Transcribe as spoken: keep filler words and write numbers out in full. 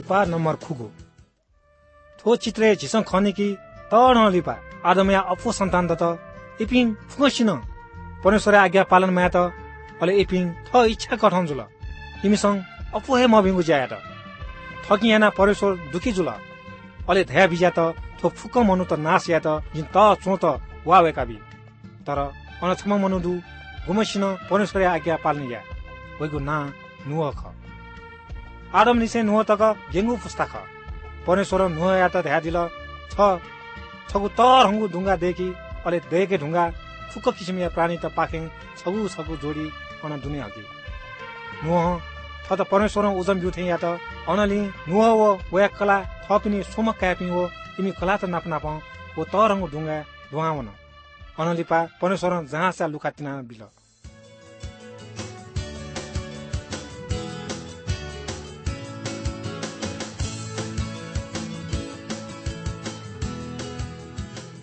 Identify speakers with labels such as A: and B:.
A: पा नम्बर खुगो थो चित्रे झिसं खने कि तण लिपा आदमया अफो सन्तान त इपिङ फुकसिन परमेश्वर आज्ञा पालन माया त अले इपिङ थ इच्छा कठन जुल इमिसंग अफो हे मबिङु ज्याया त थकि याना परमेश्वर दुखी जुल अले धया बिजा त थो फुक मनु त नाश या त जिन त चो त वावेका बि तर अनछम मनु दु गुमसिन परमेश्वर आज्ञा पालन या वइगु ना नुह ख आदम निसे नुह तक गेंगु पुस्ता ख परमेश्वर नुह या त ध्या दिल छ छगु तर हंगु ढुंगा देखि अले देके ढुंगा फुक किसिमया प्राणी त पाखेङ छगु छगु जोडी अन दुनिया हकि नुह थ त परमेश्वर उजम बिउथे या त अनलि नुह व वया कला थपिनी सोम कापि हो तिमी कला त नाप नाप वो तर हंगु ढुंगा धुवावन अनलिपा परमेश्वर जहाँ सा लुका तिना बिल